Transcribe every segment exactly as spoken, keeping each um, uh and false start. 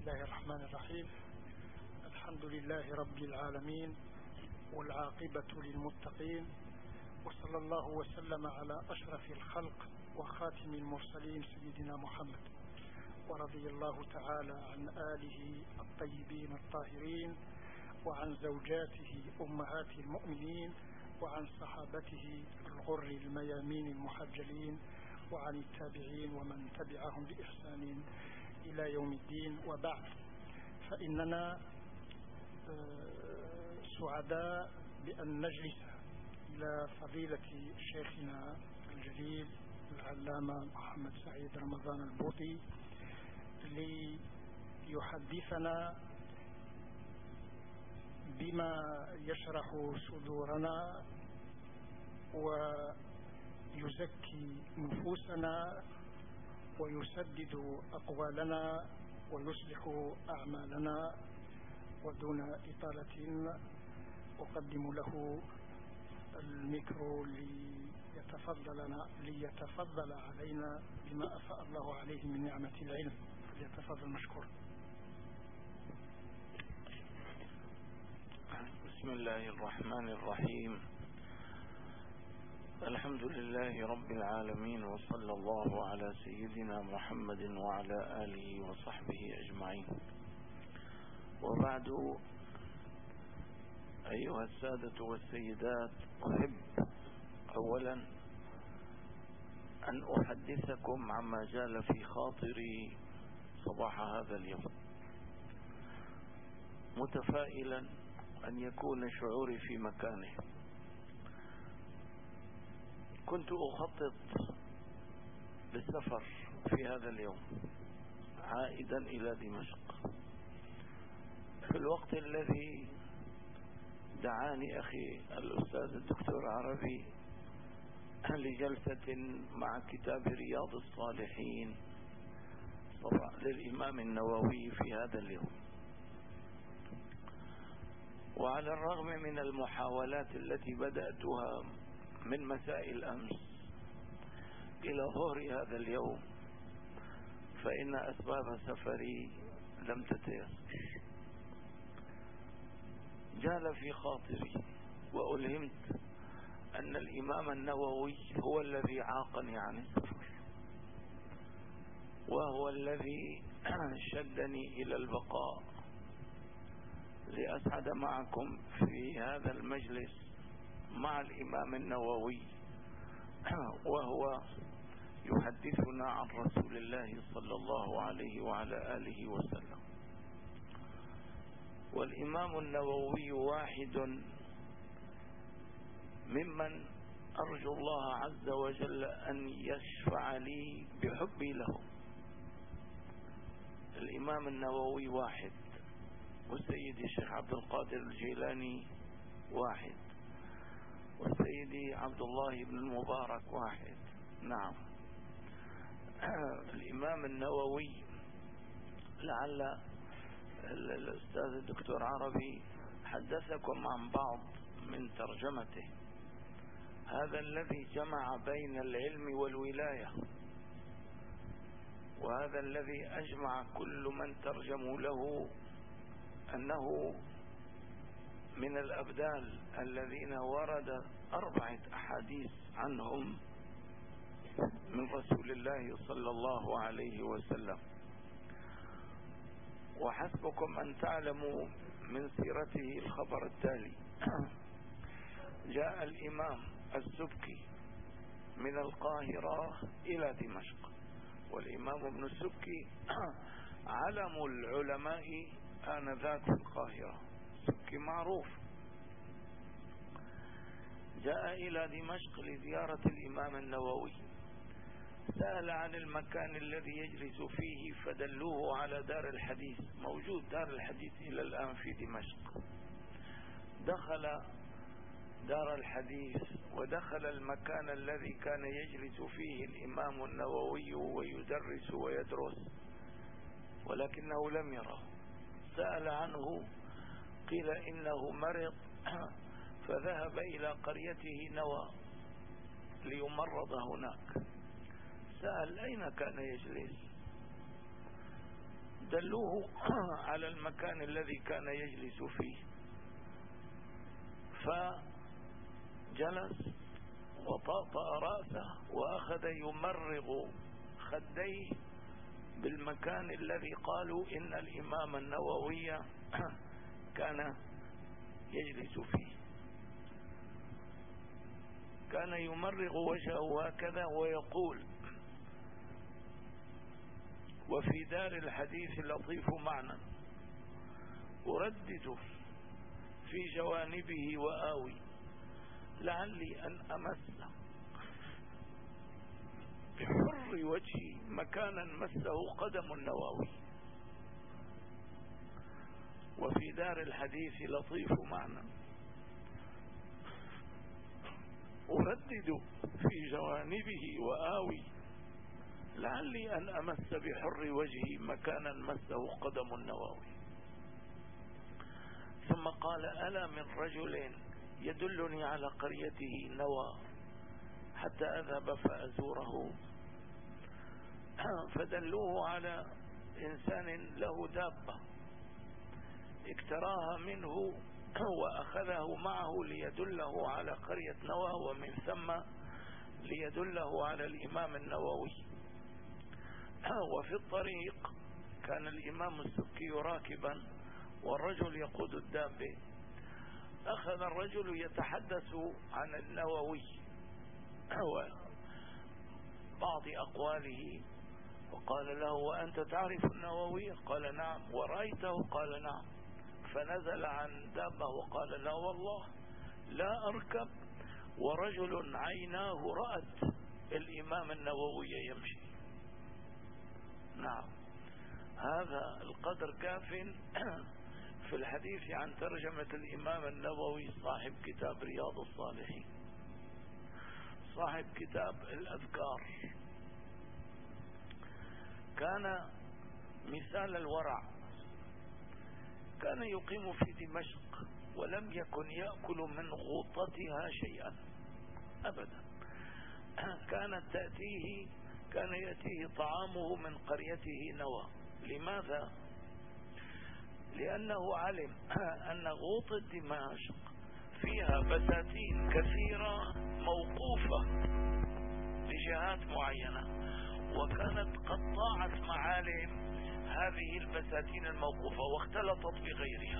الله الرحمن الرحيم. الحمد لله رب العالمين والعاقبة للمتقين، وصلى الله وسلم على أشرف الخلق وخاتم المرسلين سيدنا محمد، ورضي الله تعالى عن آله الطيبين الطاهرين، وعن زوجاته أمهات المؤمنين، وعن صحابته الغر الميامين المحجلين، وعن التابعين ومن تبعهم بإحسان إلى يوم الدين. وبعد، فإننا سعداء بأن نجلس إلى فضيلة شيخنا الجليل العلامة محمد سعيد رمضان البوطي ليحدثنا بما يشرح صدورنا ويزكي نفوسنا ويسدد أقوالنا ويصلح أعمالنا. ودون إطالة أقدم له الميكرو ليتفضل, ليتفضل علينا بما أفاء الله عليه من نعمة العلم، فليتفضل مشكور. بسم الله الرحمن الرحيم. الحمد لله رب العالمين، وصلى الله على سيدنا محمد وعلى آله وصحبه أجمعين. وبعد، أيها السادة والسيدات، أحب أولا أن أحدثكم عما جال في خاطري صباح هذا اليوم، متفائلا أن يكون شعوري في مكانه. كنت أخطط للسفر في هذا اليوم عائدا إلى دمشق، في الوقت الذي دعاني أخي الأستاذ الدكتور عربي لجلسة مع كتاب رياض الصالحين للإمام النووي في هذا اليوم. وعلى الرغم من المحاولات التي بدأتها من مساء الأمس إلى ظهر هذا اليوم، فإن أسباب سفري لم تتيسر. جال في خاطري وألهمت أن الإمام النووي هو الذي عاقني عن السفر، وهو الذي شدني إلى البقاء لأسعد معكم في هذا المجلس مع الإمام النووي، وهو يحدثنا عن رسول الله صلى الله عليه وعلى آله وسلم. والإمام النووي واحد ممن أرجو الله عز وجل أن يشفع لي بحبي له. الإمام النووي واحد، وسيدي الشيخ عبد القادر الجيلاني واحد، وسيدي عبد الله بن المبارك واحد. نعم، الإمام النووي، لعل الأستاذ الدكتور عربي حدثكم عن بعض من ترجمته، هذا الذي جمع بين العلم والولاية، وهذا الذي أجمع كل من ترجموا له أنه من الأبدال الذين ورد أربعة أحاديث عنهم من رسول الله صلى الله عليه وسلم. وحسبكم أن تعلموا من سيرته الخبر التالي: جاء الإمام السبكي من القاهرة إلى دمشق، والإمام ابن السبكي علم العلماء آنذاك في القاهرة، سبكي معروف. جاء إلى دمشق لزيارة الإمام النووي، سأل عن المكان الذي يجلس فيه فدلوه على دار الحديث، موجود دار الحديث إلى الآن في دمشق. دخل دار الحديث ودخل المكان الذي كان يجلس فيه الإمام النووي ويدرس ويدرس، ولكنه لم يره. سأل عنه، قيل إنه مرض فذهب إلى قريته نوى ليمرض هناك. سأل أين كان يجلس، فدلوه على المكان الذي كان يجلس فيه، فجلس وطأطأ رأسه وأخذ يمرغ خديه بالمكان الذي قالوا إن الإمام النووي كان يجلس فيه. كان يمرغ وجهه هكذا ويقول: وفي دار الحديث لطيف معنى أردد في جوانبه وآوي لعلي أن أمس بحر وجهي مكانا مسه قدم النووي. وفي دار الحديث لطيف معنى أردد في جوانبه وآوي لعلي أن أمس بحر وجهي مكانا مسه قدم النووي. ثم قال: ألا من رجل يدلني على قريته نوى حتى أذهب فأزوره. فدلوه على إنسان له دابة اكتراها منه وأخذه معه ليدله على قرية نوى، ومن ثم ليدله على الإمام النووي. وفي الطريق كان الإمام السبكي راكبا والرجل يقود الدابة. أخذ الرجل يتحدث عن النووي وبعض أقواله، وقال له: وأنت تعرف النووي؟ قال: نعم. ورأيته؟ قال: نعم. فنزل عن دابه وقال: لا والله لا أركب ورجل عيناه رأت الإمام النووي يمشي. نعم، هذا القدر كاف في الحديث عن ترجمة الإمام النووي صاحب كتاب رياض الصالحين، صاحب كتاب الأذكار. كان مثال الورع، كان يقيم في دمشق ولم يكن يأكل من غوطتها شيئا أبدا. كانت تأتيه كان يأتيه طعامه من قريته نوى. لماذا؟ لأنه علم أن غوطة دمشق فيها بساتين كثيرة موقوفة لجهات معينة، وكانت قد ضاعت معالم هذه البساتين الموقوفة واختلطت بغيرها،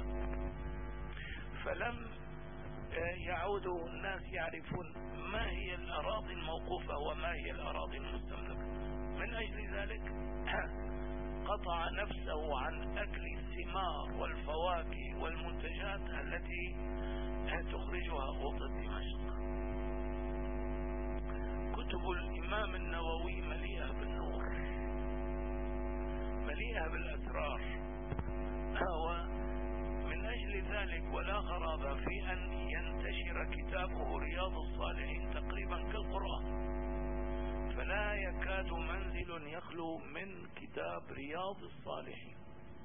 فلم يعود الناس يعرفون ما هي الأراضي الموقوفة وما هي الأراضي المستملكة. من أجل ذلك قطع نفسه عن أكل الثمار والفواكه والمنتجات التي تخرجها غوطة دمشق. كتب الإمام النووي مليئة بالنور، مليئة بالأسرار، ومن أجل ذلك ولا غرابة في أن ينتشر كتابه رياض الصالحين تقريبا كالقرآن، فلا يكاد منزل يخلو من كتاب رياض الصالحين.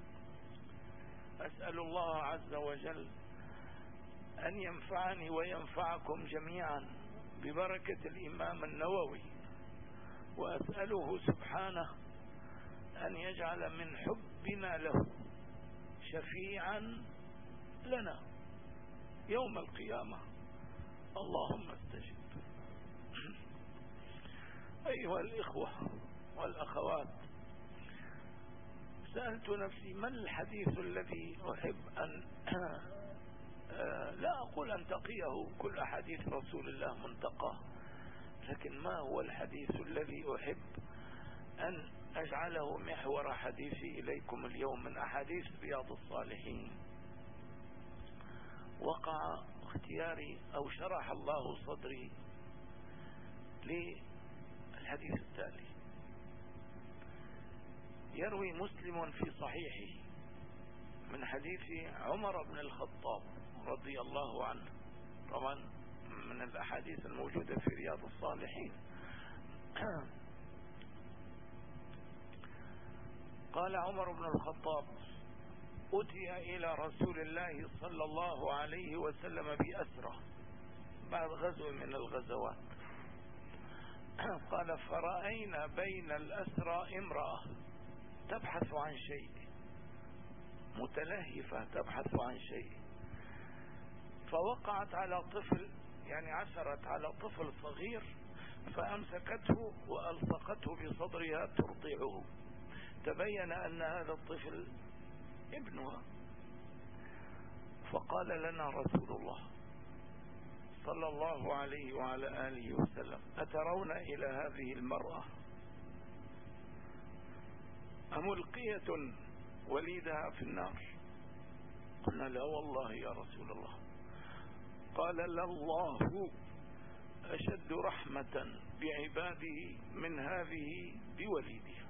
أسأل الله عز وجل أن ينفعني وينفعكم جميعا ببركة الإمام النووي، وأسأله سبحانه أن يجعل من حبنا له شفيعا لنا يوم القيامة. اللهم استجب. أيها الإخوة والأخوات، سألت نفسي: ما الحديث الذي أحب أن لا أقول أن تقيه كل حديث رسول الله منتقاه، لكن ما هو الحديث الذي أحب أن أجعله محور حديثي إليكم اليوم من أحاديث رياض الصالحين؟ وقع اختياري أو شرح الله صدري للحديث التالي. يروي مسلم في صحيحه من حديث عمر بن الخطاب رضي الله عنه، طبعا من الأحاديث الموجودة في رياض الصالحين. قال عمر بن الخطاب: أتي إلى رسول الله صلى الله عليه وسلم بأسرى بعد غزو من الغزوات. قال: فرأينا بين الأسرى امرأة تبحث عن شيء متلهفة تبحث عن شيء، فوقعت على طفل، يعني عثرت على طفل صغير فأمسكته وألصقته بصدرها ترضعه. تبين أن هذا الطفل ابنها، فقال لنا رسول الله صلى الله عليه وعلى آله وسلم: أترون إلى هذه المرأة أملقية وليدها في النار؟ قلنا: لا والله يا رسول الله. قال: لله أشد رحمة بعباده من هذه بوليدها.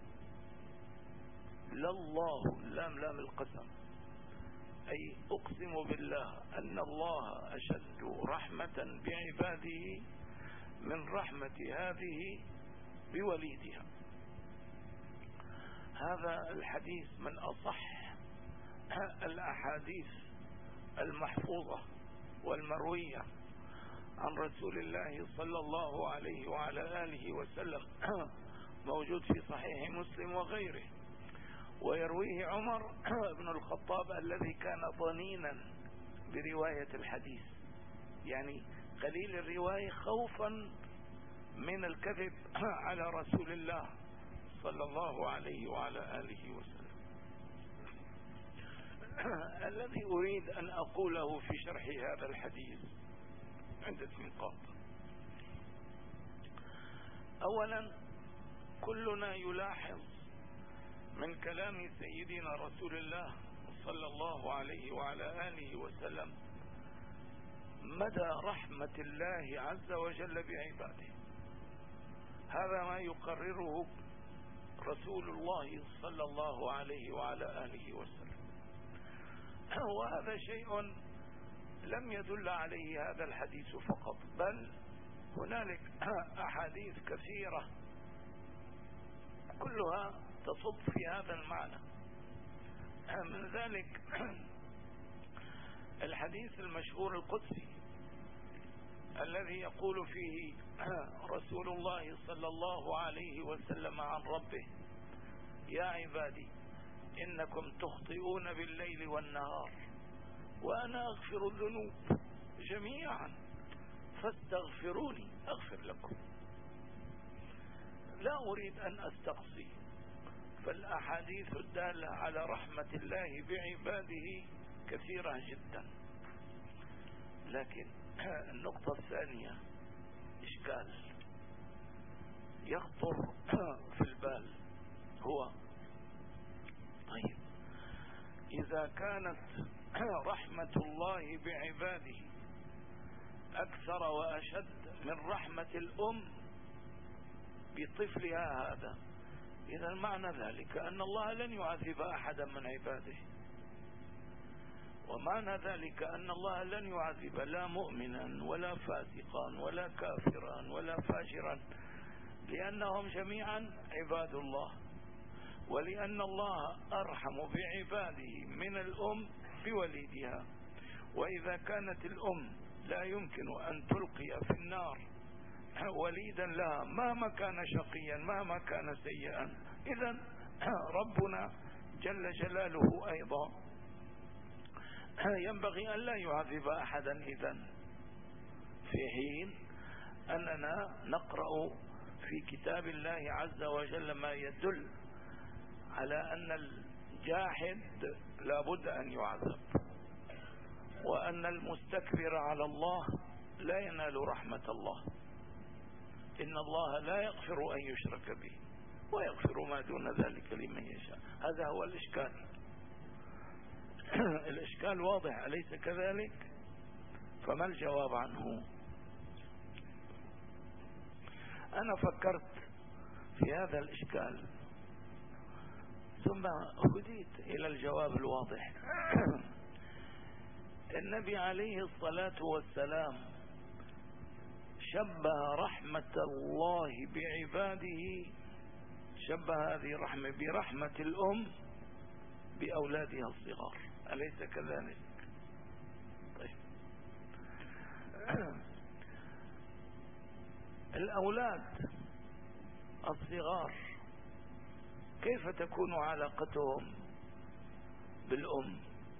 لله، لام لام القسم، أي أقسم بالله أن الله أشد رحمة بعباده من رحمة هذه بوليدها. هذا الحديث من أصح الأحاديث المحفوظة والمروية عن رسول الله صلى الله عليه وعلى آله وسلم، موجود في صحيح مسلم وغيره، ويرويه عمر بن الخطاب الذي كان ضنينا برواية الحديث، يعني قليل الرواية خوفا من الكذب على رسول الله صلى الله عليه وعلى آله وسلم. الذي أريد أن أقوله في شرح هذا الحديث عدة نقاط. أولا، كلنا يلاحظ من كلام سيدنا رسول الله صلى الله عليه وعلى آله وسلم مدى رحمة الله عز وجل بعباده. هذا ما يقرره رسول الله صلى الله عليه وعلى آله وسلم، وهذا شيء لم يدل عليه هذا الحديث فقط، بل هنالك أحاديث كثيرة كلها تصب في هذا المعنى. من ذلك الحديث المشهور القدسي الذي يقول فيه رسول الله صلى الله عليه وسلم عن ربه: يا عبادي إنكم تخطئون بالليل والنهار وأنا أغفر الذنوب جميعا فاستغفروني أغفر لكم. لا أريد أن أستقصي، فالأحاديث الدالة على رحمة الله بعباده كثيرة جدا. لكن النقطة الثانية إشكال يخطر في البال، هو طيب إذا كانت رحمة الله بعباده أكثر وأشد من رحمة الأم بطفلها هذا، إذا معنى ذلك أن الله لن يعذب أحدا من عباده، ومعنى ذلك أن الله لن يعذب لا مؤمنا ولا فاسقا ولا كافرا ولا فاجرا، لأنهم جميعا عباد الله، ولأن الله أرحم بعباده من الأم بوليدها. وإذا كانت الأم لا يمكن أن تلقي في النار وليدا لها مهما كان شقيا مهما كان سيئا، إذن ربنا جل جلاله أيضا ينبغي أن لا يعذب أحدا، إذن في حين أننا نقرأ في كتاب الله عز وجل ما يدل على أن الجاحد لا بد أن يعذب، وأن المستكبر على الله لا ينال رحمة الله. إن الله لا يغفر أن يشرك به ويغفر ما دون ذلك لمن يشاء. هذا هو الإشكال. الإشكال واضح أليس كذلك؟ فما الجواب عنه؟ أنا فكرت في هذا الإشكال ثم هديت إلى الجواب الواضح. النبي عليه الصلاة والسلام شبه رحمة الله بعباده، شبه هذه الرحمة برحمة الأم بأولادها الصغار، أليس كذلك؟ طيب. الأولاد الصغار كيف تكون علاقتهم بالأم.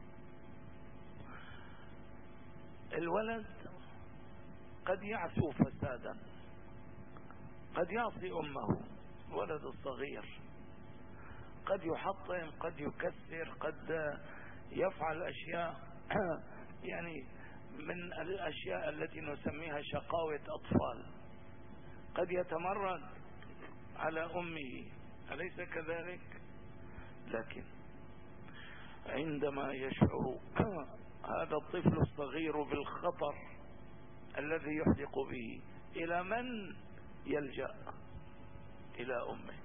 الولد قد يعصو فسادا، قد يعصي أمه، ولد الصغير قد يحطم، قد يكسر، قد يفعل أشياء يعني من الأشياء التي نسميها شقاوة أطفال، قد يتمرد على أمه، أليس كذلك؟ لكن عندما يشعر هذا الطفل الصغير بالخطر الذي يحدق به، إلى من يلجأ؟ إلى أمه.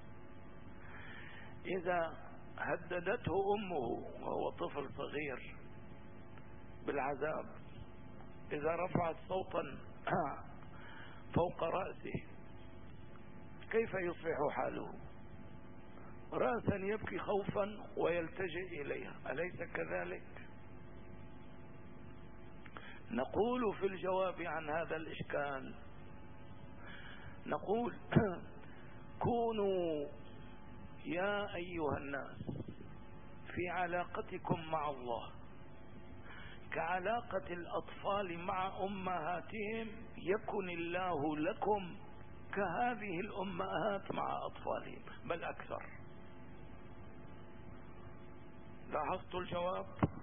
إذا هددته أمه وهو طفل صغير بالعذاب، إذا رفعت صوتا فوق رأسه، كيف يصبح حاله؟ رأسا يبكي خوفا ويلتجئ إليها، أليس كذلك؟ نقول في الجواب عن هذا الإشكال، نقول كونوا يا أيها الناس في علاقتكم مع الله كعلاقة الأطفال مع أمهاتهم، يكن الله لكم كهذه الأمهات مع أطفالهم، بل أكثر. لاحظت الجواب؟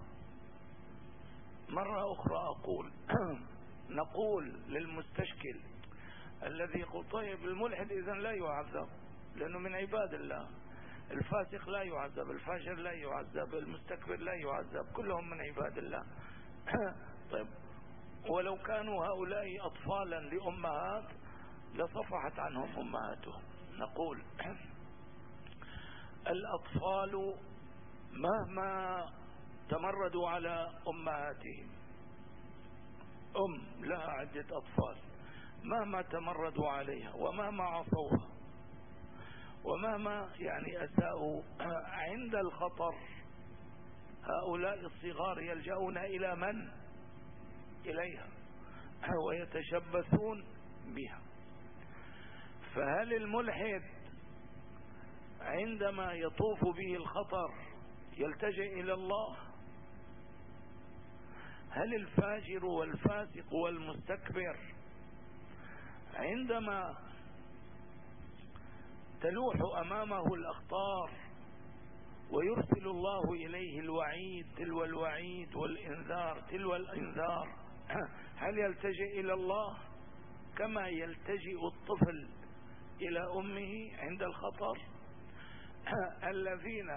مرة أخرى أقول نقول للمستشكل الذي يقول طيب الملحد إذن لا يعذب لأنه من عباد الله، الفاسق لا يعذب، الفاجر لا يعذب، المستكبر لا يعذب، كلهم من عباد الله. طيب ولو كانوا هؤلاء أطفالا لأمهات لصفحت عنهم أمهاتهم. نقول الأطفال مهما تمردوا على أمهاتهم، أم لها عدة أطفال، مهما تمردوا عليها ومهما عصوها ومهما يعني أساءوا، عند الخطر هؤلاء الصغار يلجؤون إلى من؟ إليها ويتشبثون بها. فهل الملحد عندما يطوف به الخطر يلتجئ إلى الله؟ هل الفاجر والفاسق والمستكبر عندما تلوح أمامه الأخطار ويرسل الله إليه الوعيد تلو الوعيد والإنذار تلو الإنذار، هل يلتجئ إلى الله كما يلتجئ الطفل إلى أمه عند الخطر؟ الذين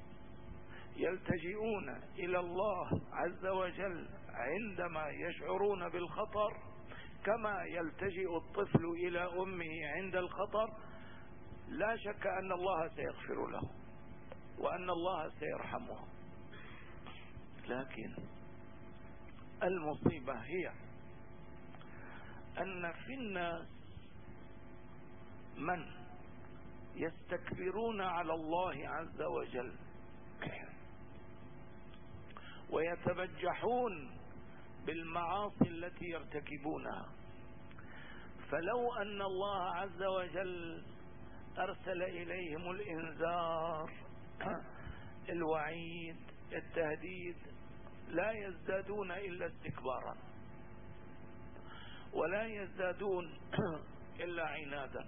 يلتجئون إلى الله عز وجل عندما يشعرون بالخطر كما يلتجئ الطفل إلى أمه عند الخطر، لا شك أن الله سيغفر له وأن الله سيرحمه. لكن المصيبة هي أن في الناس من يستكبرون على الله عز وجل ويتبجحون بالمعاصي التي يرتكبونها. فلو أن الله عز وجل أرسل إليهم الإنذار، الوعيد، التهديد، لا يزدادون إلا استكبارا ولا يزدادون إلا عنادا،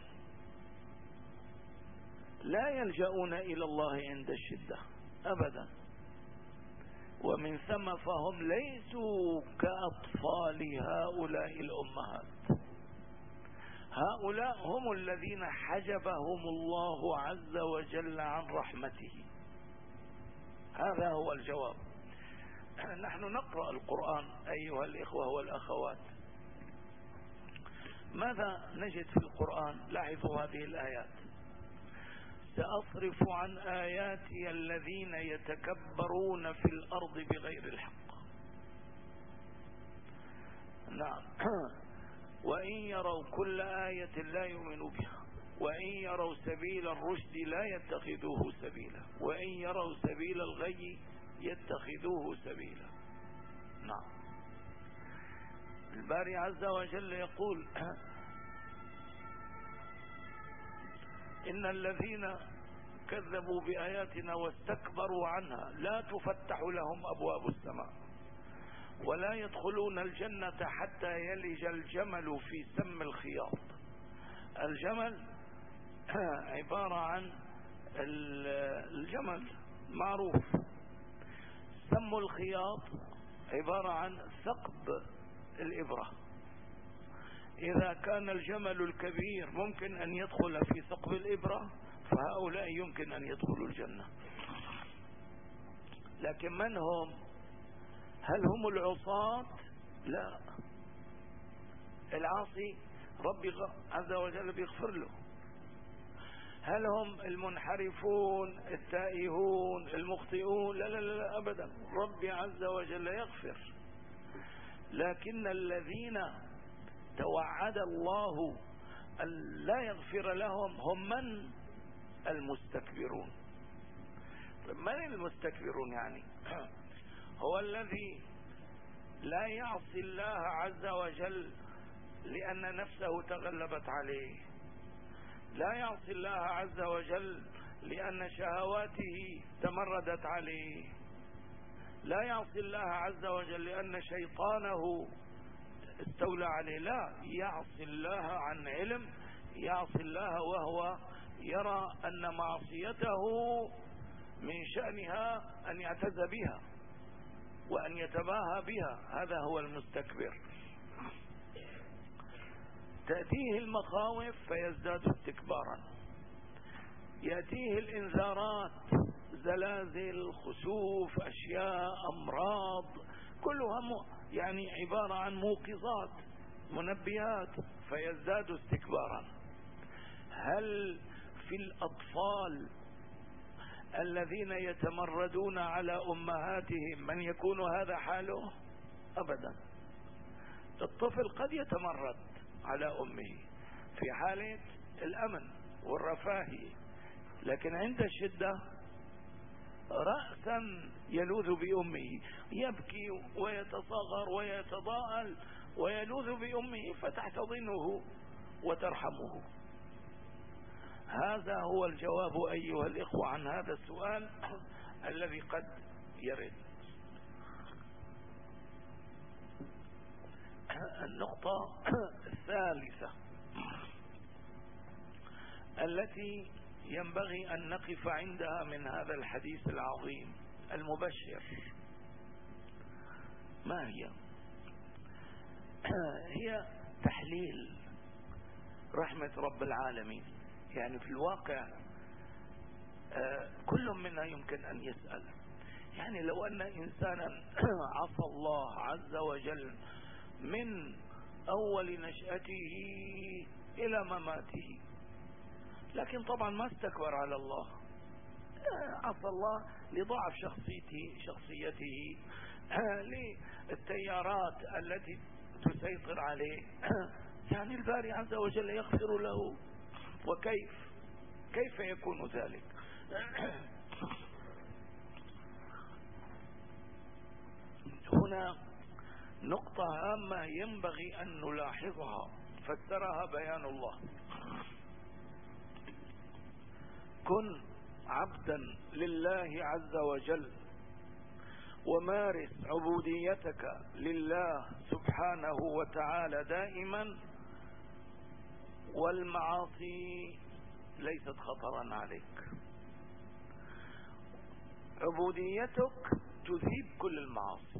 لا يلجؤون إلى الله عند الشدة أبدا. ومن ثم فهم ليسوا كأطفال هؤلاء الأمهات، هؤلاء هم الذين حجبهم الله عز وجل عن رحمته. هذا هو الجواب. نحن نقرأ القرآن أيها الإخوة والأخوات، ماذا نجد في القرآن؟ لاحظوا هذه الآيات: سأصرف عن آياتي الذين يتكبرون في الأرض بغير الحق. نعم. وإن يروا كل آية لا يؤمنوا بها، وإن يروا سبيل الرشد لا يتخذوه سبيلا، وإن يروا سبيل الغي يتخذوه سبيلا. نعم. الباري عز وجل يقول: إن الذين كذبوا بآياتنا واستكبروا عنها لا تفتح لهم أبواب السماء ولا يدخلون الجنة حتى يلج الجمل في سم الخياط. الجمل عبارة عن الجمل معروف، سم الخياط عبارة عن ثقب الإبرة. إذا كان الجمل الكبير ممكن أن يدخل في ثقب الإبرة، فهؤلاء يمكن أن يدخلوا الجنة. لكن من هم؟ هل هم العصاة؟ لا، العاصي ربي عز وجل بيغفر له. هل هم المنحرفون التائهون المخطئون؟ لا لا لا أبدا، ربي عز وجل يغفر. لكن الذين توعد الله أن لا يغفر لهم هم من؟ المستكبرون. من المستكبرون يعني؟ هو الذي لا يعصي الله عز وجل لأن نفسه تغلبت عليه، لا يعصي الله عز وجل لأن شهواته تمردت عليه، لا يعصي الله عز وجل لأن شيطانه استولى عليه، لا، يعصي الله عن علم، يعصي الله وهو يرى أن معصيته من شأنها أن يعتز بها وأن يتباهى بها. هذا هو المستكبر. تأتيه المخاوف فيزداد استكبارا، يأتيه الإنذارات، زلازل، خسوف، أشياء، أمراض، كلها يعني عبارة عن موقظات، منبهات، فيزداد استكبارا. هل في الأطفال الذين يتمردون على أمهاتهم من يكون هذا حاله؟ أبدا. الطفل قد يتمرد على أمه في حالة الأمن والرفاهية، لكن عند الشدة رأسا يلوذ بأمه، يبكي ويتصغر ويتضاءل ويلوذ بأمه فتحتضنه وترحمه. هذا هو الجواب أيها الإخوة عن هذا السؤال الذي قد يرد. النقطة الثالثة التي ينبغي أن نقف عندها من هذا الحديث العظيم المبشر ما هي؟ هي تحليل رحمة رب العالمين. يعني في الواقع كل منا يمكن أن يسأل، يعني لو أن إنسانا عصى الله عز وجل من أول نشأته إلى مماته، لكن طبعا ما استكبر على الله، عصى الله لضعف شخصيته شخصيته للتيارات التي تسيطر عليه، يعني الباري عز وجل يغفر له. وكيف كيف يكون ذلك؟ هنا نقطة هامة ينبغي أن نلاحظها فسرها بيان الله. كن عبدا لله عز وجل ومارس عبوديتك لله سبحانه وتعالى دائما، والمعاصي ليست خطرا عليك. عبوديتك تذيب كل المعاصي،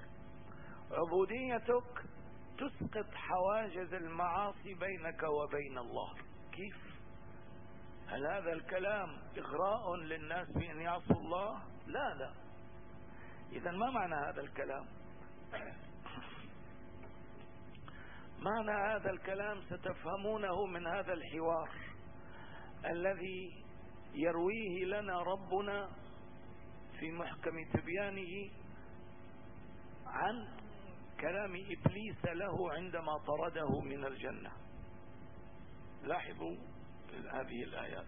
عبوديتك تسقط حواجز المعاصي بينك وبين الله. كيف؟ هل هذا الكلام إغراء للناس بأن يعصوا الله؟ لا لا. إذن ما معنى هذا الكلام؟ معنى هذا الكلام ستفهمونه من هذا الحوار الذي يرويه لنا ربنا في محكم تبيانه عن كلام إبليس له عندما طرده من الجنة. لاحظوا هذه الآيات.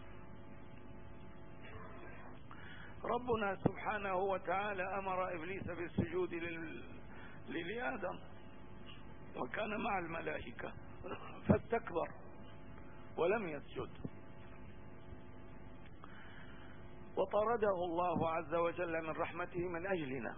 ربنا سبحانه وتعالى أمر إبليس بالسجود لآدم وكان مع الملائكة فاستكبر ولم يسجد. وطرده الله عز وجل من رحمته من أجلنا.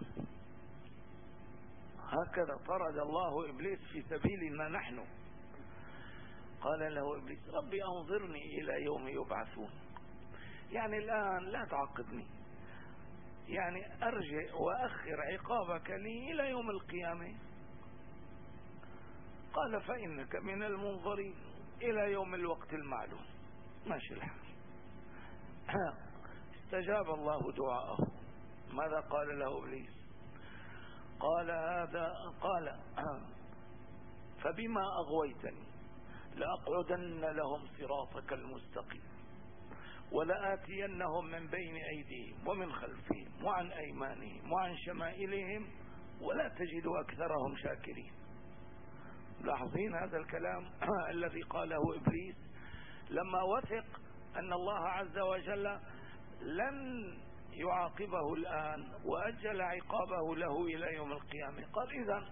هكذا طرد الله إبليس في سبيلنا نحن. قال له إبليس ربي أنظرني إلى يوم يبعثون، يعني الآن لا تعاقبني، يعني أرجع وأخر عقابك لي إلى يوم القيامة. قال فإنك من المنظرين إلى يوم الوقت المعلوم. ماشي الحال. استجاب الله دعاءه. ماذا قال له إبليس؟ قال هذا قال فبما أغويتني لأقعدن لهم صراطك المستقيم ولآتينهم من بين أيديهم ومن خلفهم وعن أيمانهم وعن شمائلهم ولا تجد أكثرهم شاكرين. لاحظين هذا الكلام الذي قاله إبليس لما وثق أن الله عز وجل لن يعاقبه الآن وأجل عقابه له إلى يوم القيامة. قال إذن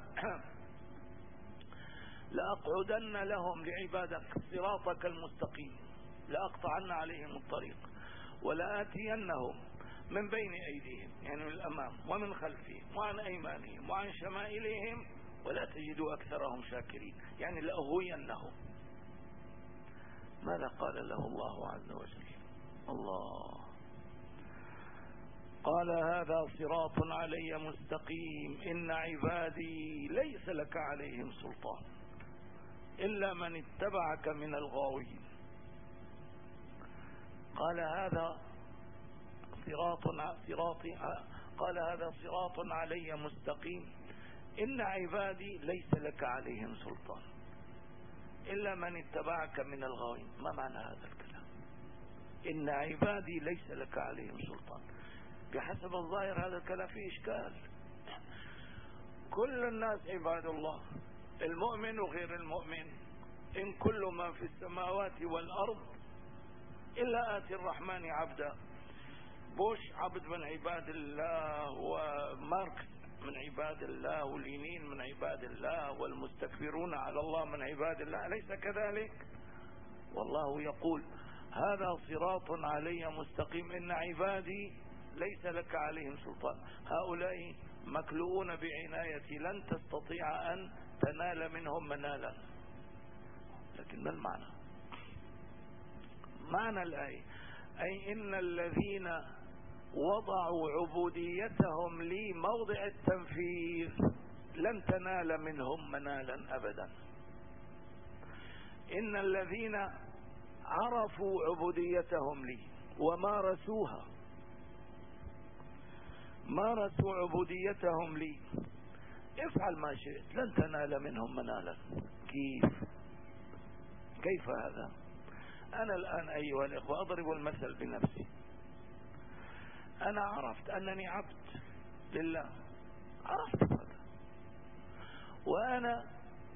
لأقعدن لهم لعبادك صراطك المستقيم، لأقطعن عليهم الطريق ولآتينهم من بين أيديهم يعني من الأمام ومن خلفهم وعن أيمانهم وعن شمائلهم ولا تجدوا أكثرهم شاكرين، يعني لأغوينهم. ماذا قال له الله عز وجل؟ الله قال هذا صراط علي مستقيم إن عبادي ليس لك عليهم سلطان إلا من اتبعك من الغاوين. قال هذا صراط صراطي قال هذا صراط علي مستقيم إن عبادي ليس لك عليهم سلطان إلا من اتبعك من الغاوين. ما معنى هذا الكلام؟ إن عبادي ليس لك عليهم سلطان. بحسب الظاهر هذا الكلام فيه إشكال. كل الناس عباد الله، المؤمن وغير المؤمن، إن كل ما في السماوات والأرض إلا آتي الرحمن عبدا. بوش عبد من عباد الله، وماركس من عباد الله، ولينين من عباد الله، والمستكبرون على الله من عباد الله. أليس كذلك؟ والله يقول هذا صراط علي مستقيم إن عبادي ليس لك عليهم سلطان. هؤلاء مكلؤون بعنايتي لن تستطيع أن تنال منهم منالا. لكن ما المعنى؟ معنى الآية أي إن الذين وضعوا عبوديتهم لي موضع التنفيذ لن تنال منهم منالا أبدا. إن الذين عرفوا عبوديتهم لي ومارسوها مارسوا عبوديتهم لي افعل ما شئت لن تنال منهم منالا. كيف كيف هذا؟ أنا الآن أيها الإخوة أضرب المثل بنفسي. أنا عرفت أنني عبد لله، عرفت هذا، وأنا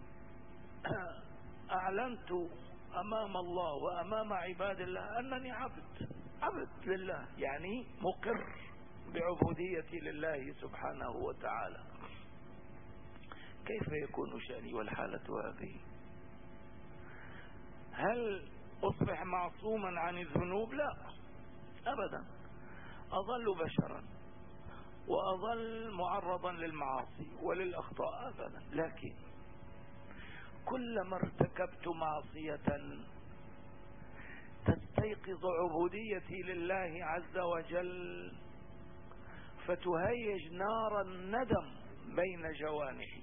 أعلنت أمام الله وأمام عباد الله أنني عبد عبد لله، يعني مقر بعبوديتي لله سبحانه وتعالى. كيف يكون شأني والحالة هذه؟ هل أصبح معصوما عن الذنوب؟ لا أبدا، أظل بشرا وأظل معرضا للمعاصي وللأخطاء أبدا. لكن كلما ارتكبت معصية تستيقظ عبوديتي لله عز وجل فتهيج نار الندم بين جوانحي،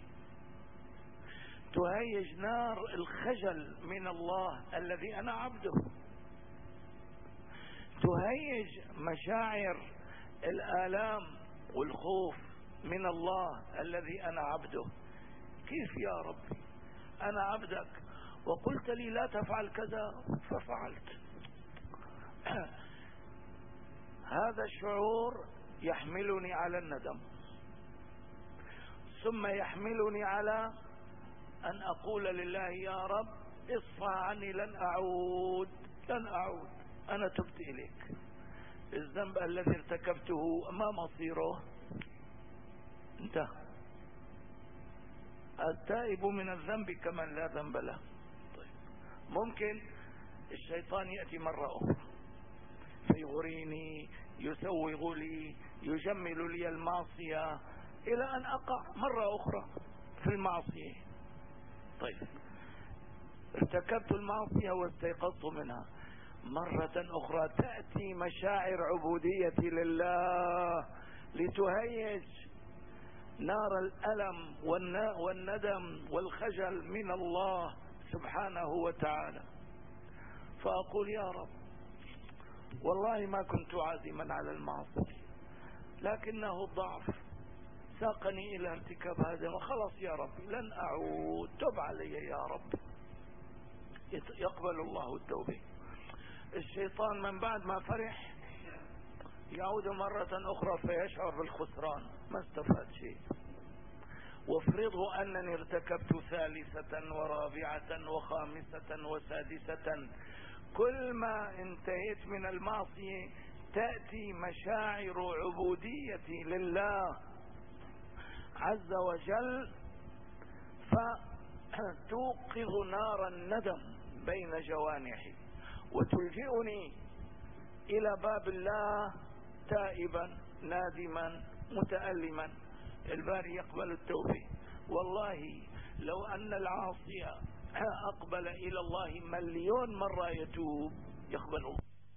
تهيج نار الخجل من الله الذي أنا عبده، تهيج مشاعر الآلام والخوف من الله الذي أنا عبده. كيف يا ربي أنا عبدك وقلت لي لا تفعل كذا ففعلت؟ هذا الشعور يحملني على الندم، ثم يحملني على أن أقول لله يا رب اصفى عني لن أعود لن أعود أنا تبت إليك. الذنب الذي ارتكبته ما مصيره؟ انتهى. التائب من الذنب كمن لا ذنب له. طيب ممكن الشيطان يأتي مرة أخرى فيغريني يسوغ لي يجمل لي المعصية إلى أن أقع مرة أخرى في المعصية. طيب ارتكبت المعصية واستيقظت منها مرة أخرى، تأتي مشاعر عبوديتي لله لتهيج نار الألم والندم والخجل من الله سبحانه وتعالى، فأقول يا رب والله ما كنت عازما على المعصية، لكنه الضعف ساقني إلى ارتكاب هذا، وخلاص يا رب لن أعود، تب علي يا رب. يقبل الله التوبة. الشيطان من بعد ما فرح يعود مرة أخرى فيشعر بالخسران، ما استفاد شيء. وافرضوا أنني ارتكبت ثالثة ورابعة وخامسة وسادسة، كل ما انتهيت من المعصية تأتي مشاعر عبوديتي لله عز وجل فتوقظ نار الندم بين جوانحي وتلجئني إلى باب الله تائبا نادما متألما. الباري يقبل التوبة. والله لو أن العاصي أقبل إلى الله مليون مرة يتوب يقبل الله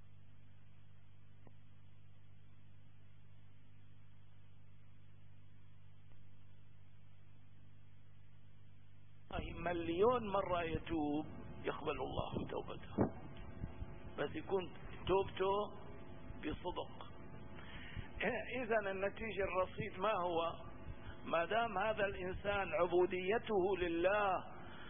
مليون مرة يتوب يقبل الله توبته، بس يكون توبته بصدق. إذن النتيجة الرصيد ما هو؟ ما دام هذا الإنسان عبوديته لله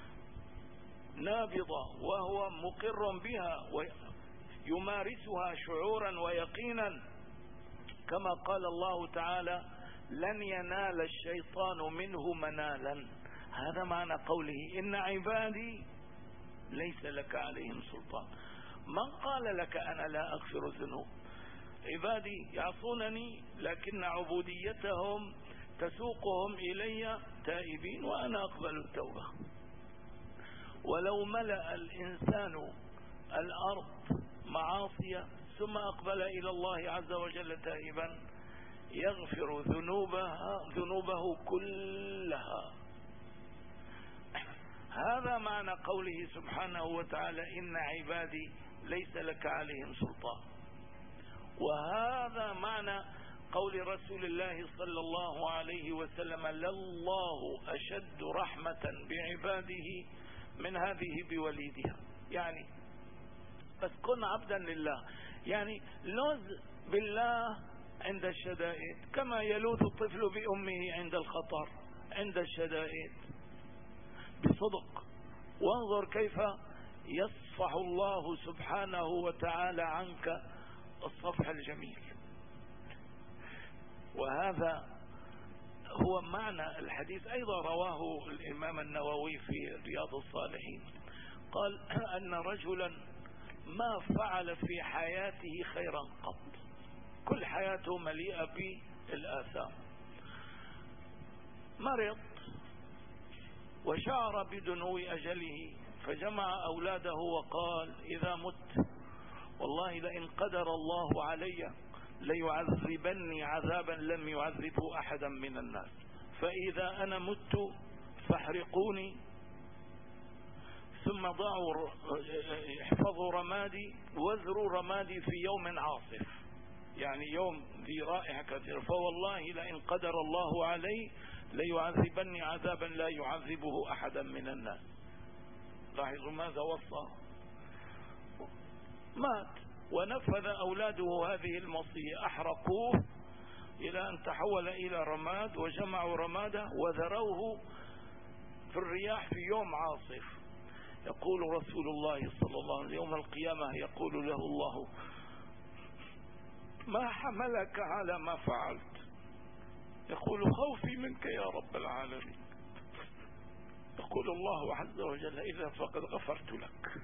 نابضة وهو مقر بها ويمارسها شعورا ويقينا، كما قال الله تعالى لن ينال الشيطان منه منالا. هذا معنى قوله إن عبادي ليس لك عليهم سلطان. من قال لك أنا لا أغفر الذنوب؟ عبادي يعصونني لكن عبوديتهم تسوقهم إلي تائبين وأنا أقبل التوبة. ولو ملأ الإنسان الأرض معاصية ثم أقبل إلى الله عز وجل تائبا يغفر ذنوبها ذنوبه كلها. هذا معنى قوله سبحانه وتعالى إن عبادي ليس لك عليهم سلطان. وهذا معنى قول رسول الله صلى الله عليه وسلم لله أشد رحمة بعباده من هذه بوليدها. يعني بس كن عبدا لله، يعني لوذ بالله عند الشدائد كما يلوذ الطفل بأمه عند الخطر عند الشدائد بصدق. وانظر كيف يصفح الله سبحانه وتعالى عنك الصفح الجميل. وهذا هو معنى الحديث. أيضا رواه الإمام النووي في رياض الصالحين قال أن رجلا ما فعل في حياته خيرا قط، كل حياته مليئة بالآثام، مرض وشعر بدنو أجله فجمع أولاده وقال إذا مت والله لئن قدر الله علي ليعذبني عذابا لم يعذبه أحدا من الناس، فإذا أنا مت فاحرقوني ثم ضعوا احفظوا رمادي واذروا رمادي في يوم عاصف، يعني يوم ذي رائحة كثيرة، فوالله لئن قدر الله علي ليعذبني عذابا لا يعذبه أحدا من الناس. لاحظوا ماذا وصى، مات ونفذ أولاده هذه الموصية، أحرقوه إلى أن تحول إلى رماد وجمعوا رماده وذروه في الرياح في يوم عاصف. يقول رسول الله صلى الله عليه وسلم يوم القيامة يقول له الله ما حملك على ما فعلت؟ يقول خوفي منك يا رب العالمين. يقول الله عز وجل إذا فقد غفرت لك.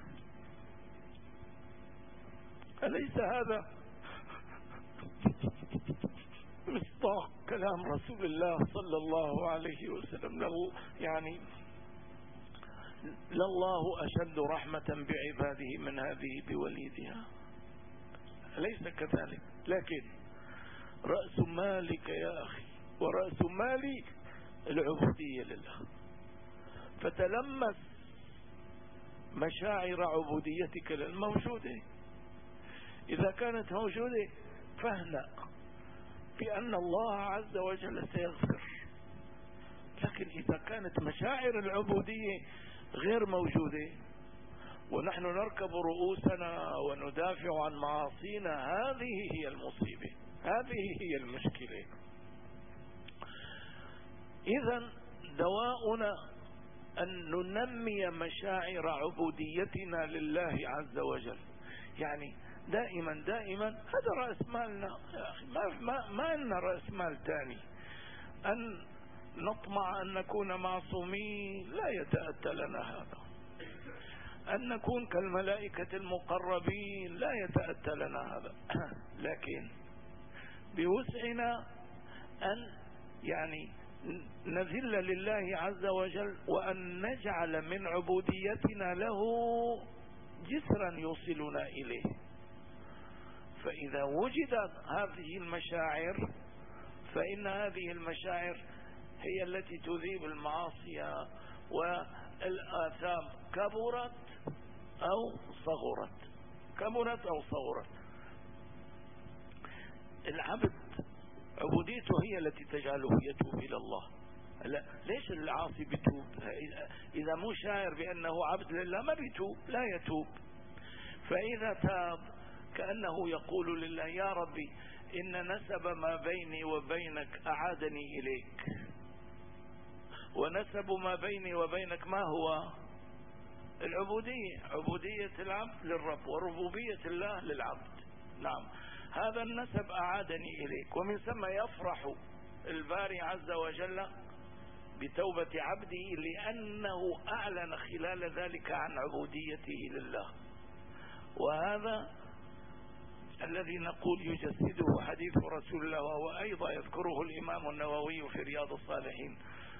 أليس هذا مصداق كلام رسول الله صلى الله عليه وسلم؟ يعني لله أشد رحمة بعباده من هذه بوليدها، أليس كذلك؟ لكن رأس مالك يا أخي، ورأس مالي العبودية لله. فتلمس مشاعر عبوديتك الموجودة، إذا كانت موجودة فاهنأ بأن الله عز وجل سيغفر. لكن إذا كانت مشاعر العبودية غير موجودة ونحن نركب رؤوسنا وندافع عن معاصينا، هذه هي المصيبة، هذه هي المشكلة. إذن دواؤنا أن ننمي مشاعر عبوديتنا لله عز وجل. يعني دائما دائما هذا رأس مالنا يا أخي، ما, ما, ما لنا رأس مال تاني. أن نطمع أن نكون معصومين لا يتأتى لنا هذا، أن نكون كالملائكة المقربين لا يتأتى لنا هذا. لكن بوسعنا أن يعني نذل لله عز وجل، وأن نجعل من عبوديتنا له جسرا يوصلنا إليه. فإذا وجدت هذه المشاعر فإن هذه المشاعر هي التي تذيب المعاصي والآثام، كبرت أو صغرت، كبرت أو صغرت. العبد عبوديته هي التي تجعله يتوب إلى الله. لا، ليش العاصي بيتوب؟ إذا مو شاعر بأنه عبد لله ما بيتوب، لا يتوب. فإذا تاب كأنه يقول لله: يا ربي إن نسب ما بيني وبينك أعادني إليك، ونسب ما بيني وبينك ما هو؟ العبودية، عبودية العبد للرب وربوبية الله للعبد. نعم، هذا النسب أعادني إليك. ومن ثم يفرح الباري عز وجل بتوبة عبده، لأنه أعلن خلال ذلك عن عبوديته لله. وهذا الذي نقول يجسده حديث رسول الله، وهو أيضا يذكره الإمام النووي في رياض الصالحين: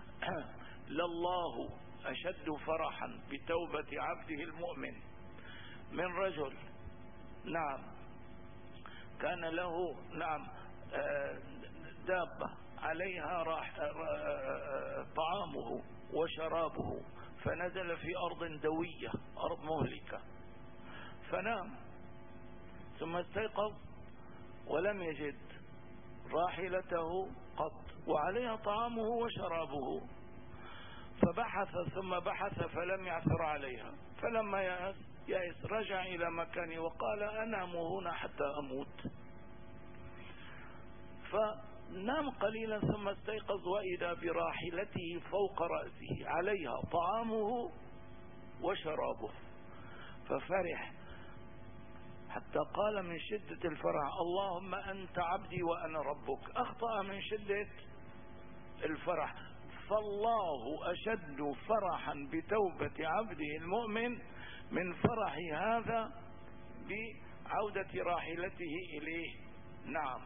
لله أشد فرحا بتوبة عبده المؤمن من رجل نعم كان له نعم دابة عليها راح طعامه وشرابه، فنزل في أرض دوية، أرض مهلكة، فنام، ثم استيقظ ولم يجد راحلته قط وعليها طعامه وشرابه، فبحث ثم بحث فلم يعثر عليها، فلما يأس يأس رجع إلى مكانه وقال: أنام هنا حتى أموت. فنام قليلا ثم استيقظ وإذا براحلته فوق رأسه عليها طعامه وشرابه، ففرح حتى قال من شدة الفرح: اللهم أنت عبدي وأنا ربك. أخطأ من شدة الفرح. فالله أشد فرحا بتوبة عبده المؤمن من فرح هذا بعودة راحلته إليه. نعم،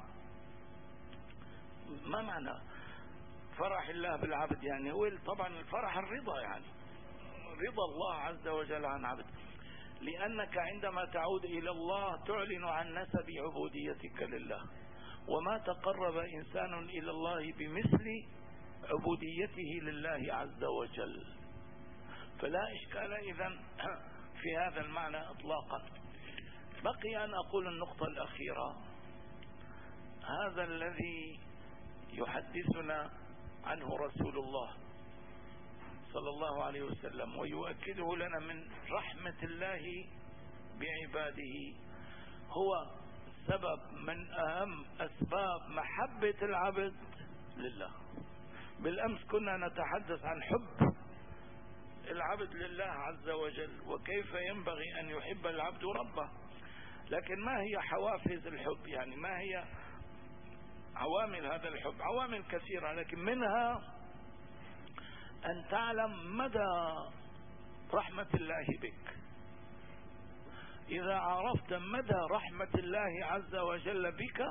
ما معنى فرح الله بالعبد؟ يعني هو طبعا الفرح الرضا، يعني رضا الله عز وجل عن عبد، لأنك عندما تعود إلى الله تعلن عن نسب عبوديتك لله، وما تقرب إنسان إلى الله بمثل عبوديته لله عز وجل. فلا إشكال إذن في هذا المعنى إطلاقا. بقي أن أقول النقطة الأخيرة: هذا الذي يحدثنا عنه رسول الله صلى الله عليه وسلم ويؤكده لنا من رحمة الله بعباده هو سبب من أهم أسباب محبة العبد لله. بالأمس كنا نتحدث عن حب العبد لله عز وجل، وكيف ينبغي أن يحب العبد ربه. لكن ما هي حوافز الحب؟ يعني ما هي عوامل هذا الحب؟ عوامل كثيرة، لكن منها أن تعلم مدى رحمة الله بك. إذا عرفت مدى رحمة الله عز وجل بك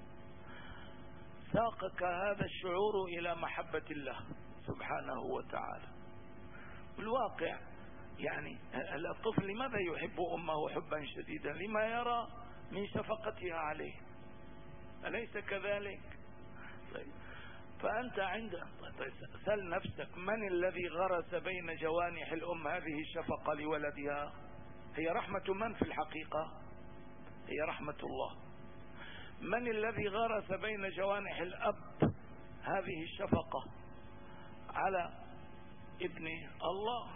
ساقك هذا الشعور إلى محبة الله سبحانه وتعالى. بالواقع يعني الطفل لماذا يحب أمه حبا شديدا؟ لما يرى من شفقتها عليه. أليس كذلك؟ طيب فأنت عند طيب سل نفسك من الذي غرس بين جوانح الأم هذه الشفقة لولدها؟ هي رحمة من في الحقيقة؟ هي رحمة الله. من الذي غرس بين جوانح الأب هذه الشفقة على ابنه؟ الله.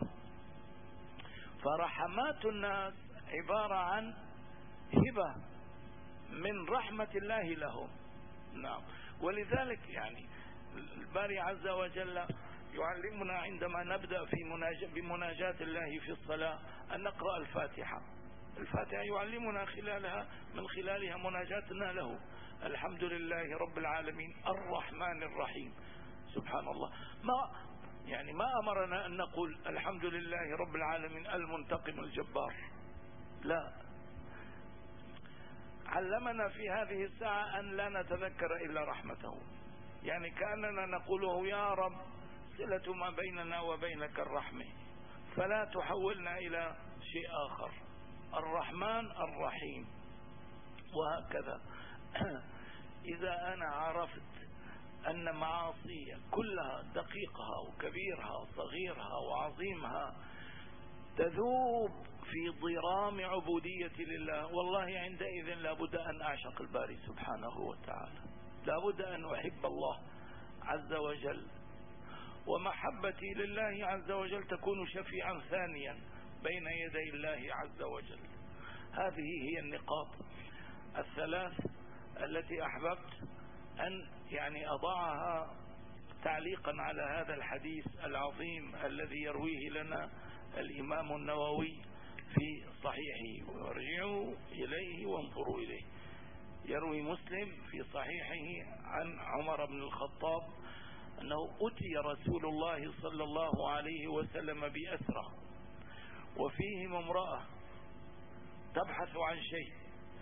فرحمات الناس عبارة عن هبة من رحمة الله لهم. نعم. ولذلك يعني الباري عز وجل يعلمنا عندما نبدأ في مناجاة بمناجاة الله في الصلاة أن نقرأ الفاتحة. الفاتحة يعلمنا خلالها من خلالها مناجاتنا له. الحمد لله رب العالمين الرحمن الرحيم. سبحان الله، ما يعني ما أمرنا أن نقول الحمد لله رب العالمين المنتقم الجبار، لا، علمنا في هذه الساعة أن لا نتذكر إلا رحمته. يعني كأننا نقوله يا رب صلة ما بيننا وبينك الرحمة، فلا تحولنا إلى شيء آخر، الرحمن الرحيم. وهكذا إذا أنا عرفت أن معاصي كلها دقيقها وكبيرها صغيرها وعظيمها تذوب في ضرام عبودية لله، والله عندئذ لابد أن أعشق الباري سبحانه وتعالى، لابد أن أحب الله عز وجل. ومحبتي لله عز وجل تكون شفيعا ثانيا بين يدي الله عز وجل. هذه هي النقاط الثلاث التي أحببت أن يعني أضعها تعليقا على هذا الحديث العظيم الذي يرويه لنا الإمام النووي في صحيحه، وارجعوا إليه وانظروا إليه. يروي مسلم في صحيحه عن عمر بن الخطاب أنه أتي رسول الله صلى الله عليه وسلم بأسرى وفيهم امرأة تبحث عن شيء،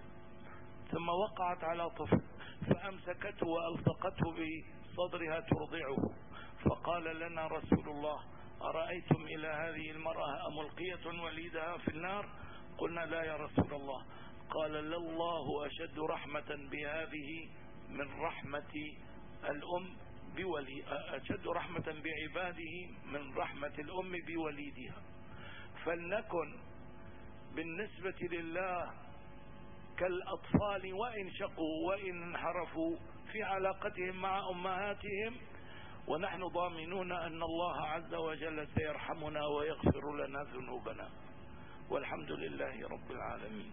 ثم وقعت على طفل فأمسكته وألصقته بصدرها ترضعه، فقال لنا رسول الله أرأيتم إلى هذه المرأة أملقية وليدها في النار؟ قلنا لا يا رسول الله. قال لله أشد رحمة بهذه من رحمة الأم بولي أشد رحمة بعباده من رحمة الأم بوليدها. فلنكن بالنسبة لله كالأطفال وإن شقوا وإن انحرفوا في علاقتهم مع أمهاتهم، ونحن ضامنون أن الله عز وجل سيرحمنا ويغفر لنا ذنوبنا، والحمد لله رب العالمين.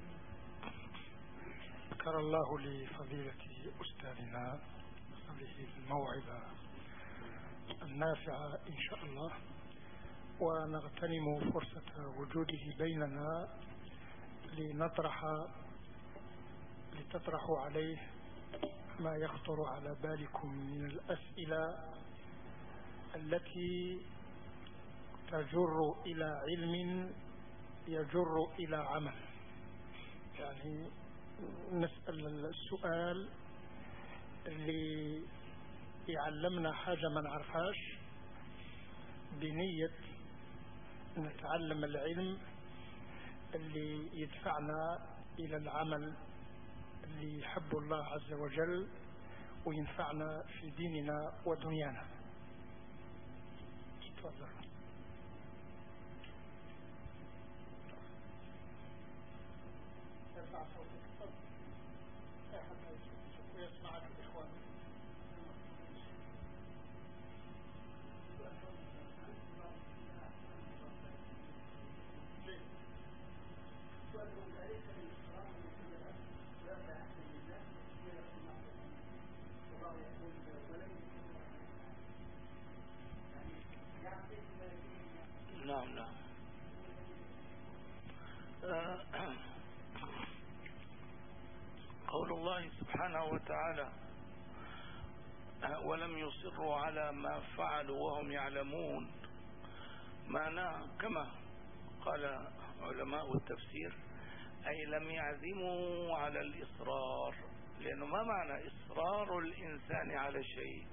شكر الله لفضيلة أستاذنا هذه الموعظة النافعة إن شاء الله، ونغتنم فرصة وجوده بيننا لنطرح لتطرحوا عليه ما يخطر على بالكم من الأسئلة التي تجر إلى علم يجر إلى عمل. يعني نسأل السؤال اللي يعلمنا حاجة ما نعرفهاش بنية نتعلم العلم اللي يدفعنا إلى العمل اللي يحب الله عز وجل وينفعنا في ديننا ودنيانا. تفضل. ارفع صوتك حتى يسمعك الإخوان. نعم نعم. قول الله سبحانه وتعالى ولم يصروا على ما فعلوا وهم يعلمون، معناه كما قال علماء التفسير أي لم يعزموا على الإصرار. لأنه ما معنى إصرار الإنسان على شيء؟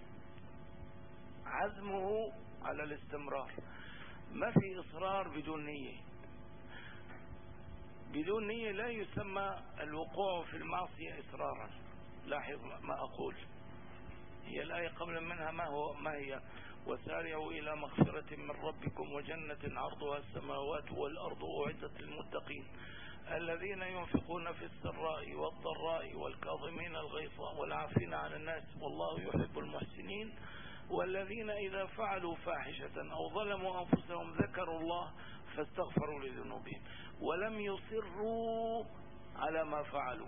عزمه على الاستمرار. ما في إصرار بدون نية. بدون نية لا يسمى الوقوع في المعصية إصرارا. لاحظ ما أقول، هي الآية قبل منها ما هو ما هي؟ وسارعوا إلى مغفرة من ربكم وجنة عرضها السماوات والأرض أعدت للمتقين الذين ينفقون في السراء والضراء والكاظمين الغيظ والعافين عن الناس والله يحب المحسنين والذين إذا فعلوا فاحشة أو ظلموا أنفسهم ذكروا الله فاستغفروا لذنوبهم ولم يصروا على ما فعلوا.